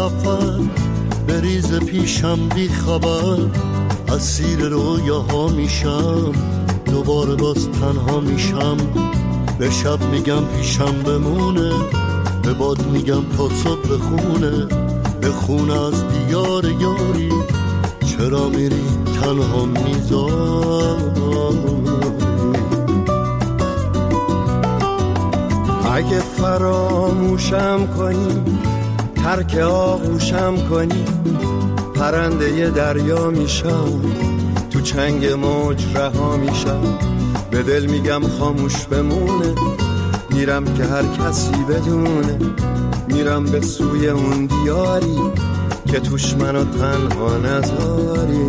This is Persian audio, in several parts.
سفر بریز پیشم بی خبر، اسیر رویاها میشم، دوباره باز تنها میشم. به شب میگم پیشم بمونه، به باد میگم تا صبح بخونه، بخونه از دیار یاری، چرا میری تنها میذاری. اگه فراموشم کنی، ترک آغوشم کنی، پرنده دریا میشم، تو چنگ موج رها میشم. به دل میگم خاموش بمونه، میرم که هر کسی بدونه، میرم به سوی اون دیاری که توش منو تنها نذاری.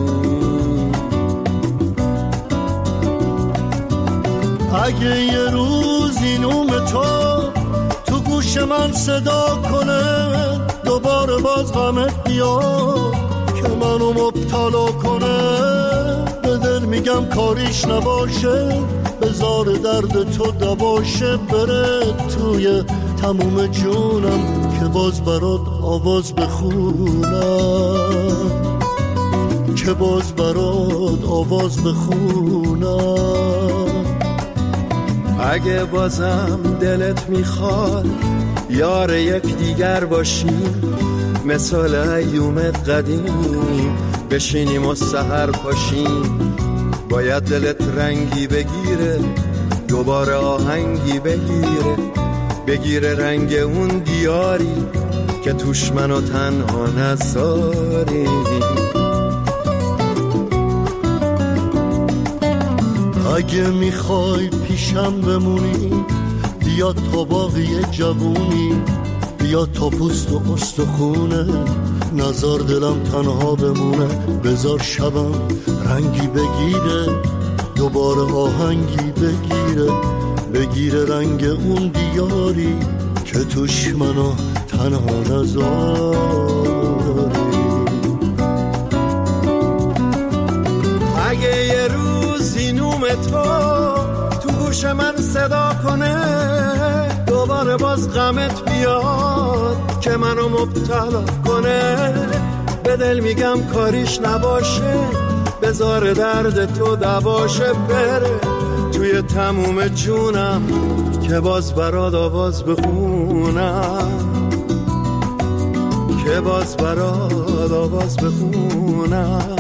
اگه یه روزی نوم تو گوش من صدا کنه، دوباره باز غمت بیاد که منو مبتلا کنه. به دل میگم کاریش نباشه، بذار درد تو دباشه، بره توی تموم جونم که باز برات آواز بخونم، که باز برات آواز بخونم. اگه بازم دلت میخواد یار یک دیگر باشیم، مثال ایومت قدیم بشینیم و سحر پاشیم. باید دلت رنگی بگیره، دوباره آهنگی بگیره رنگ اون دیاری که توش منو تنها نذاری. اگه میخوای پیشم بمونی، بیا تا باقی جوونی، بیا تا پوست و استخونه، نزار دلم تنها بمونه. بذار شبم رنگی بگیره، دوباره آهنگی بگیره رنگ اون دیاری که توش منو تنها نذاری. اگه یه روزی نوم تو گوش من صدا کنه، دوباره باز غمت بیاد که منو مبتلا کنه. به دل میگم کاریش نباشه، بذار درد تو دباشه، بره توی تموم جونم که باز برات آواز بخونم، که باز برات آواز بخونم.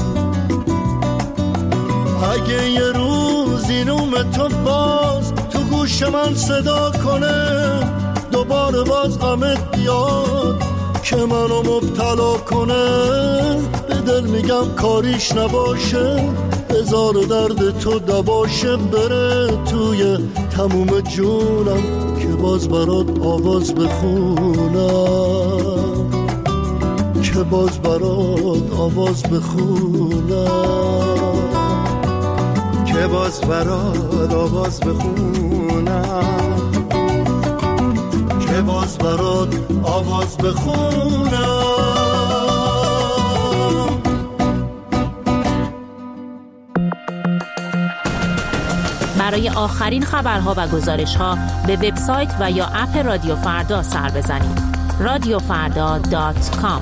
اگه یه روزی نوم تو باز تو گوش من صدا کنه، دوباره باز غمت بیاد که منو مبتلا کنه. به دل میگم کاریش نباشه، بذار درد تو دباشه، بره توی تموم جونم که باز برات آواز بخونم، که باز برات آواز بخونم، که باز برات آواز بخونم، که باز برات آواز بخونم. برای آخرین خبرها و گزارش‌ها به وبسایت و یا اپ رادیو فردا سر بزنید. radiofrda.com.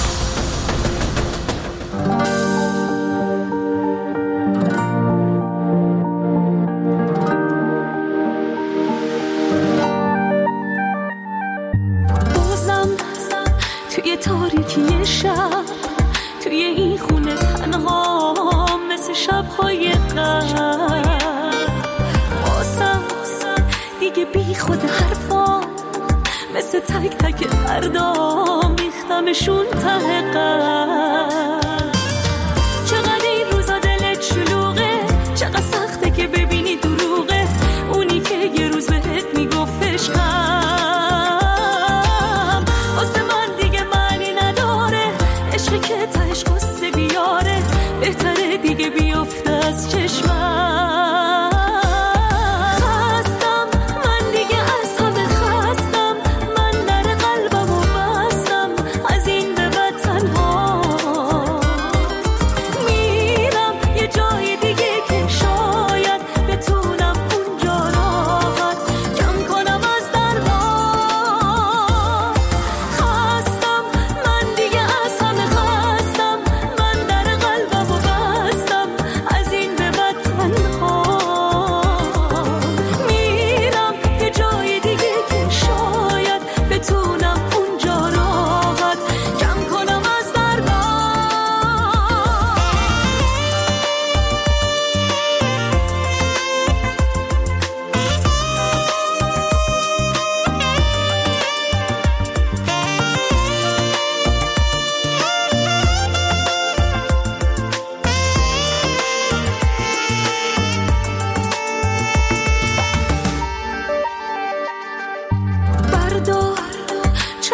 بازم توی تاریکی شب، توی این خونه تنها مثل شب‌های قبل، دیگه بی خود حرفا مثل تک تک دردام میختمشون ته قلب. چقدر این روزا دلت شلوغه، چقدر سخته که ببینی دروغه اونی که یه روز بهت میگفت عشقم. واسه من دیگه معنی نداره، عشقی که تهش قصه بیاره، بهتره دیگه بیفته از چشمم.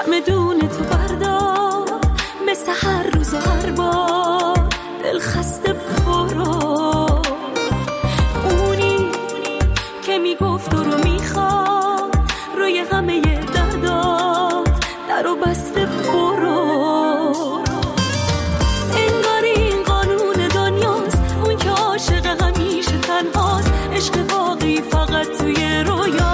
چمدون تو بردار، مثل هر روز و هر بار دل خسته برو. اونی که میگفت رو میخواد، روی همه دردات در و بسته برو. انگاری این قانون دنیاست، اون که عاشق همیشه تنهاست، عشق واقعی فقط توی رویاست.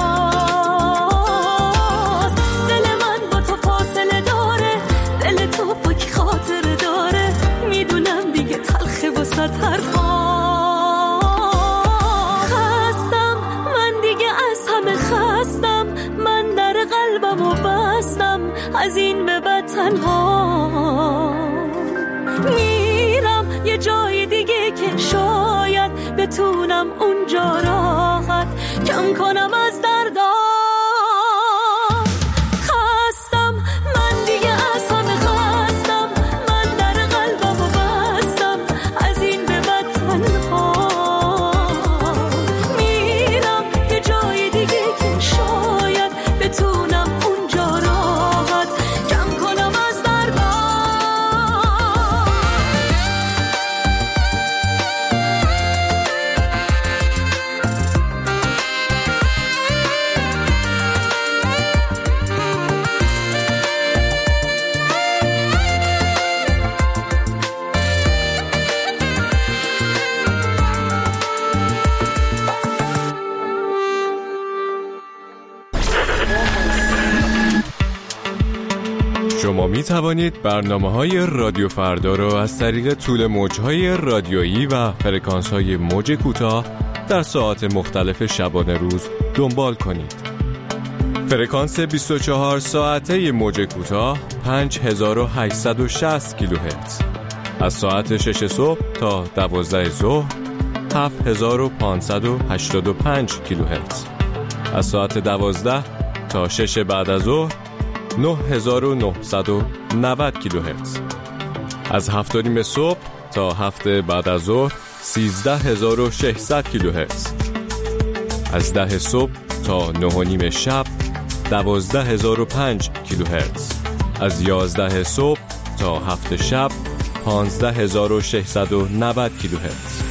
دل من با تو فاصله داره، دل تو با کی خاطره داره، میدونم دیگه تلخه واسه حرفا. خستم من دیگه از همه خستم، من در قلبم و بستم، از این به بعد تنها میرم یه جای دیگه که شاید بتونم اونجا راحت کم کنم از دردا. خستم من دیگه از همه خستم، من در قلبم و بستم، از این به بعد تنها میرم یه جای دیگه که شاید بتونم اونجا راحت کم کنم از دردا. شما می توانید برنامه‌های رادیو فردا را از طریق طول موج‌های رادیویی و فرکانس‌های موج کوتاه در ساعات مختلف شبانه روز دنبال کنید. فرکانس 24 ساعته موج کوتاه 5860 کیلوهرتز. از ساعت 6 صبح تا 12 ظهر 7585 کیلوهرتز. از ساعت 12 تا 6 بعد از ظهر 9990 کیلوهرتز. از 7:30 صبح تا 7 بعد از ظهر 13600 کیلوهرتز. از 10 صبح تا 9:30 شب 12005 کیلوهرتز. از 11 صبح تا 7 شب 15690 کیلوهرتز.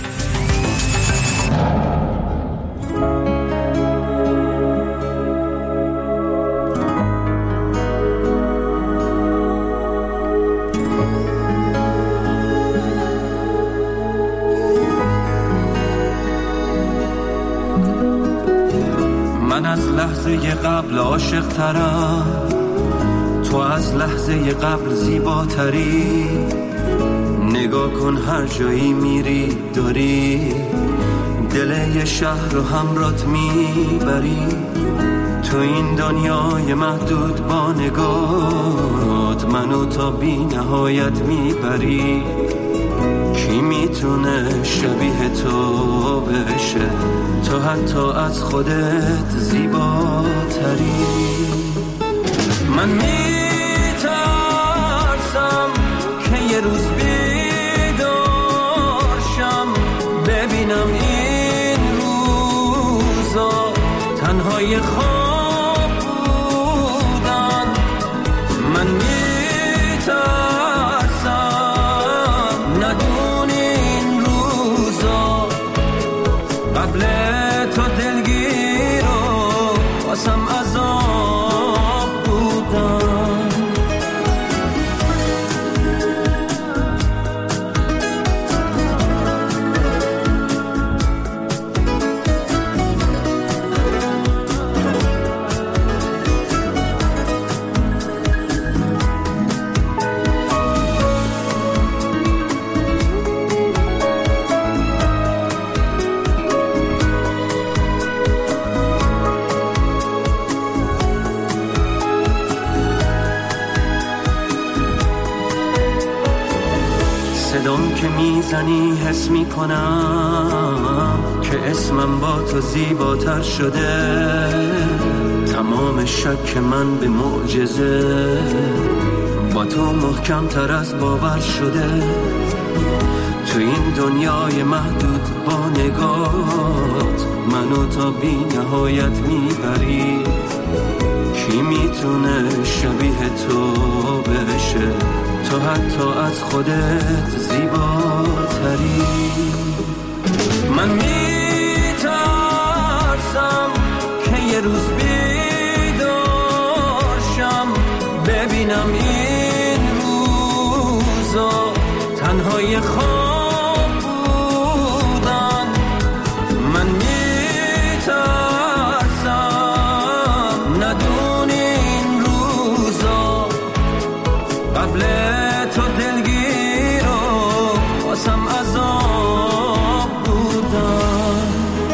من از لحظه قبل عاشق ترم، تو از لحظه قبل زیباتری. نگاه کن هر جایی میری داری، دل یه شهر رو همرات میبری. تو این دنیای محدود با نگات، منو تا بی نهایت میبری. کی میتونه شبیه تو بشه، تو حتی از خودت زیباتری. من میترسم که یه روز بیدارشم، ببینم این روزا تنهای خواب بودن. من میترسم ندونی این روزا قبل تو دلگیر و واسم عذاب بودن. صدام که میزنی حس میکنم که اسمم با تو زیباتر شده. تمام شک من به معجزه با تو محکم تر از باور شده. تو این دنیای محدود با نگات منو تا بی نهایت میبری. کی میتونه میتونه شبیه تو بشه، تو حتی از خودت زیباتری. من میترسم که یه روز بیدارشم ببینم این روزا تنهای خواب بودن. من میترسم ندونی این روزا قبل تو دلگیر و واسم عذاب بودن.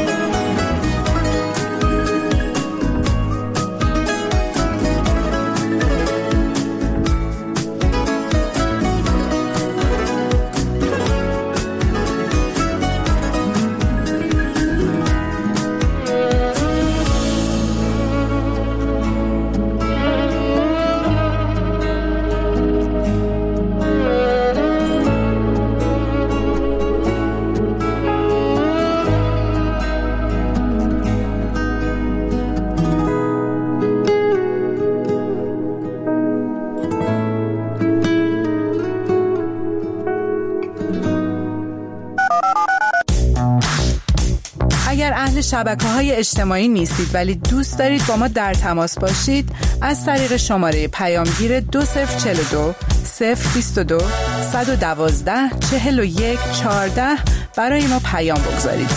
اگر اهل شبکه‌های اجتماعی نیستید ولی دوست دارید با ما در تماس باشید، از طریق شماره پیامگیر 2042 022 112 41 14 برای ما پیام بگذارید.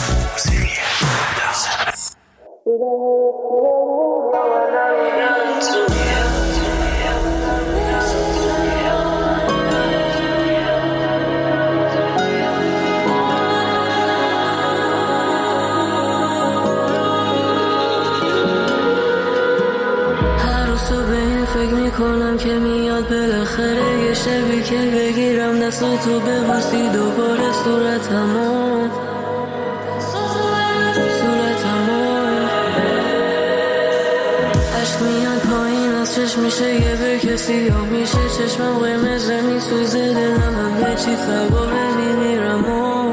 فکر میکنم که میاد بالاخره یه شبی که بگیرم دستاتو ببوسی دوباره صورتمو عشق میاد پایین از چشم میشه یه برکه سیاه میشه چشمم قرمز میسوزه دلم همه چی تباهه میمیرم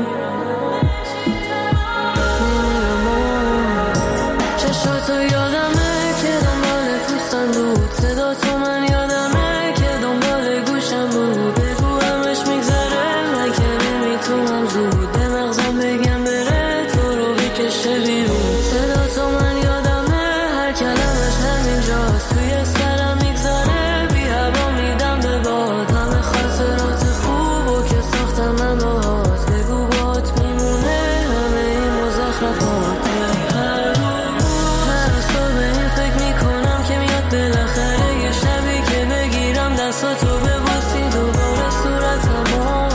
چشاتو یادمه که دنبال پوستم بود صدا تو من یادمه که دنبال گوشم بود بگو همش میگذره من که نمیتونم زود به مغزم بگم بره تو رو بکشه بیرون صدا تو من یادمه هر کلمش همینجاست توی سرم میگذره بی هوا میدم به باد همه خاطرات خوبو که ساختم من باهات بگو بات میمونه همه این مزخرفات بالاخره یه شبی که بگیرم دستاتو ببوسی دوباره صورتمو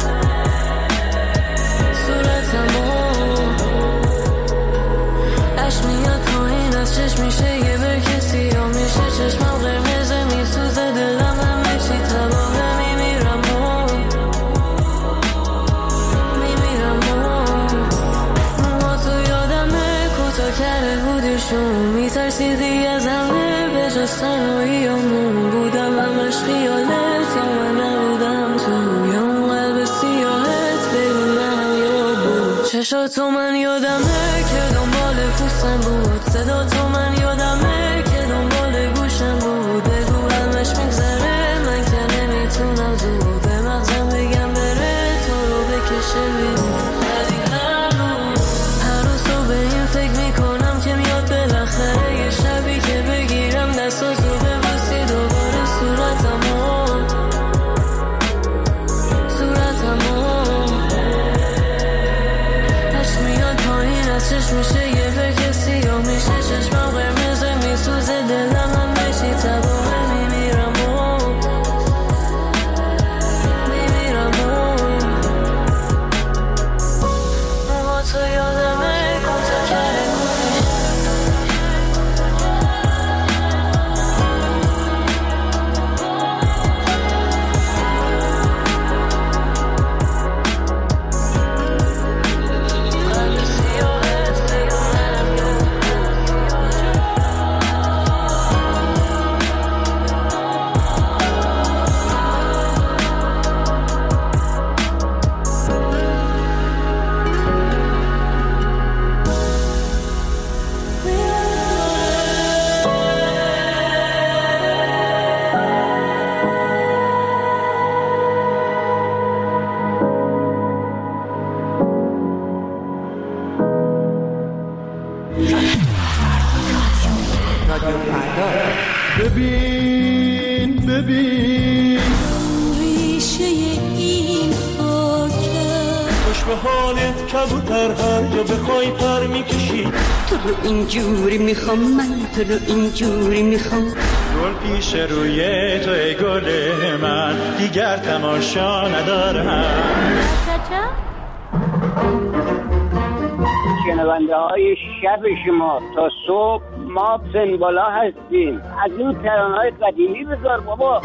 عشق میاد پایین از چشم میشه یه برکه سیاه میشه چشمم قرمزه میسوزه دلم همه چی تباهه میمیرم موهاتو یادمه کوتاه کرده بودیشون میترسیدی از همه جز تنهاییامون بودم همش خیالت یا من نبودم تو یا اون قلب سیاهت بگو منم یا بود چشاتو من یادمه که دنبال پوستم بود صدا تو من یادمه که دنبال گوشم بود بگو همش میگذره من که نمیتونم زود به مغزم بگم بره تو رو بکشه بیرون هر روز تو به این فکر میکنم که میاد بالاخره یه شبی که بگیرم دستاتو ببوسی دوباره صورتمو عشق میاد پایین از چشم میشه یه برکه سیاه میشه چشمم قرمز رادیو فردا. ببین ریشه این خاکه خوش به حالت کبوتر هر جا بخوای پر میکشی. تو رو اینجوری میخوام، من تو رو اینجوری میخوام. گل پیش روی تو ای گل من، دیگر تماشا ندارم. شنونده های شب شما تا صبح ما سنبالا هستیم. از این ترانه‌های قدیمی بذار بابا.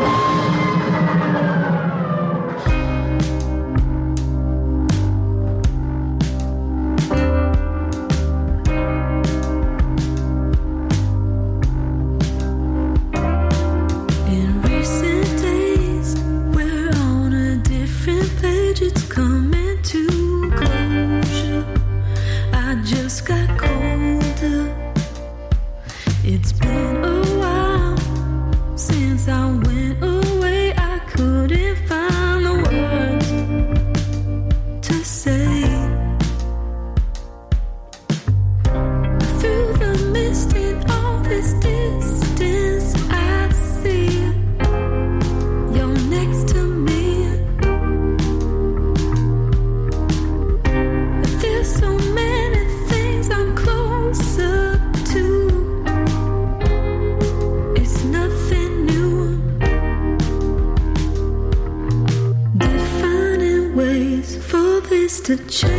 To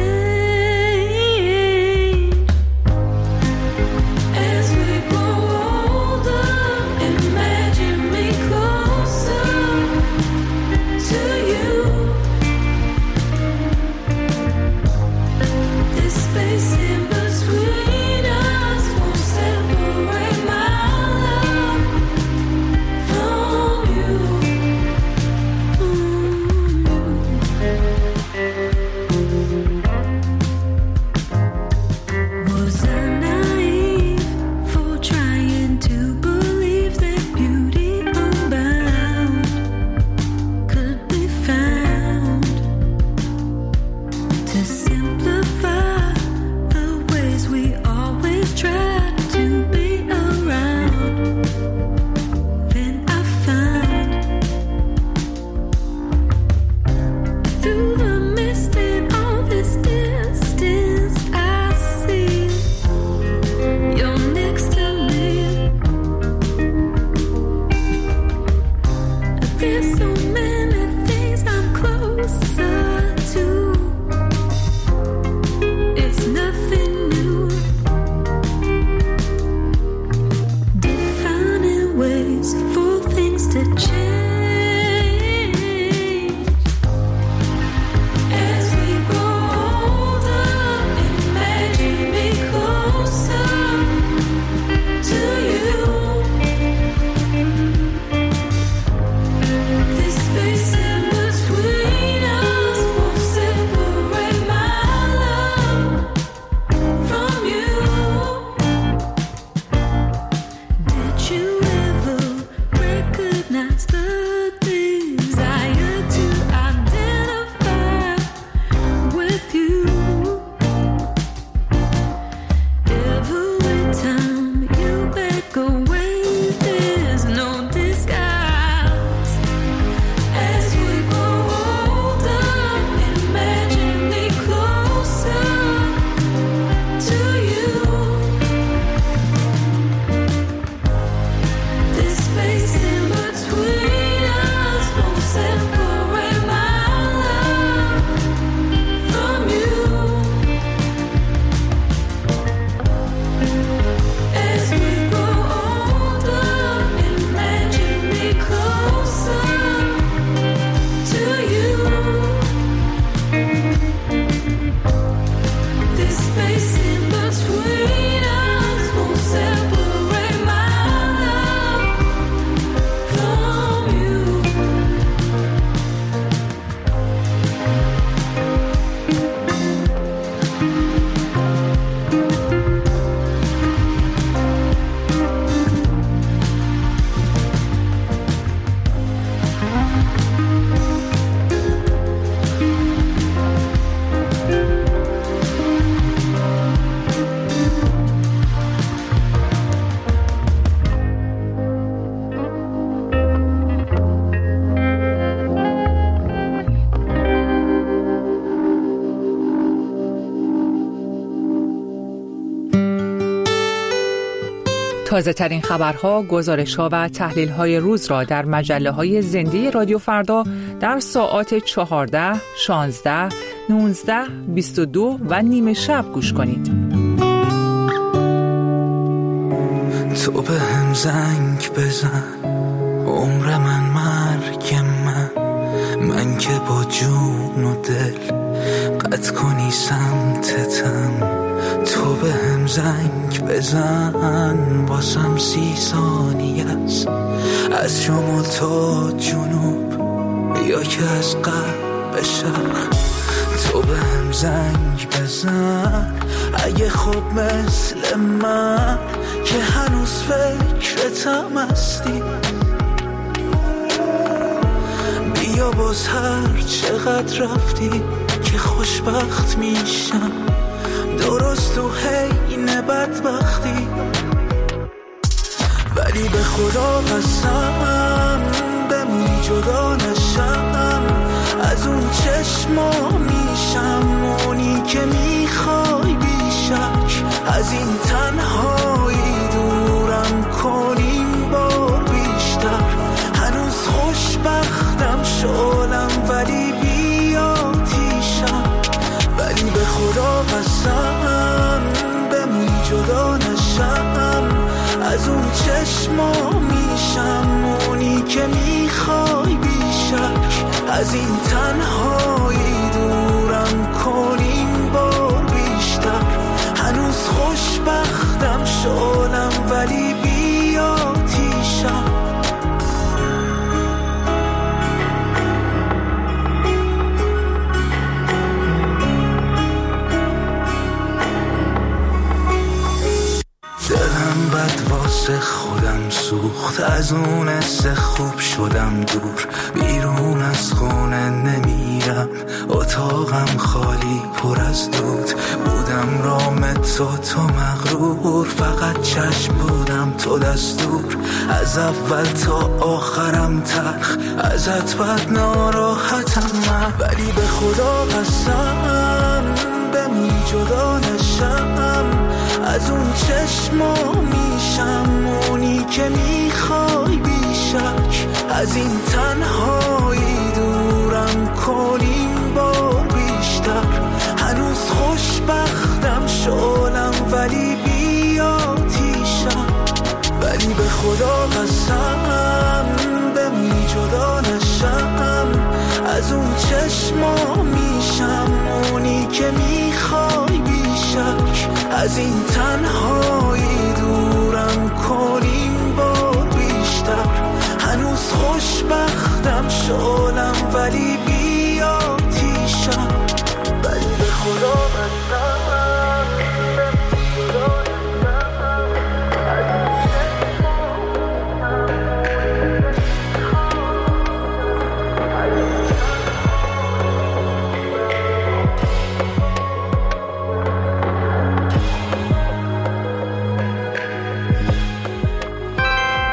change as we grow older. Imagine me closer to you. This space in between us won't separate my love from you. Space in between تازه ترین خبرها، گزارش‌ها و تحلیل‌های روز را در مجله‌های زنده رادیو فردا در ساعات 14، 16، 19، 22 و نیمه شب گوش کنید. تو به هم زنگ بزن، عمر من مرگ من که با جون و دل قطع کنی سمتتم. تو به هم زنگ بزن، باسم 30 ثانیه است از شمال تا جنوب یا که از غرب به شرق. تو به هم زنگ بزن اگه خوب مثل من که هنوز فکرتم هستی. بیا باز هر چقدر رفتی که خوشبخت میشم، درست تو حین بدبختی. ولی به خدا قسم بمونی جدا نشم از اون چشما، میشم اونی که میخوای بیشک. از این تنهایی دورم کنیم بار بیشتر. هنوز خوشبختم شلم ولی بیا تیشم. ولی به خدا قسم بمونی جدا نشم از اون چشما، میشم اونی که میخوای بیشک. از این تنهایی دورم کنیم بار بیشتر. هنوز خوشبختم شلم ولی بیا تیشم. دلم بد واسه خودم سوخت، از اون حس خوب شدم دور. بیرون از خونه نمیرم، اتاقم خالی پر از دود. بودم رام تو مغرور، فقط چشم بودم تو دستور. از اول تا آخرم تلخ، ازت بد ناراحتم من. ولی به خدا قسم بمونی جدا نشم از اون چشما، میشم اونی که میخوای بیشک. از این تنهایی دورم کنیم بار بیشتر. هنوز خوشبختم شلم ولی بیا تیشم. ولی به خدا قسم بمونی جدا نشم از اون چشما، میشم اونی که میخوای بیشک. از این تنهایی دورم کنیم بار بیشتر. هنوز خوشبختم شلم ولی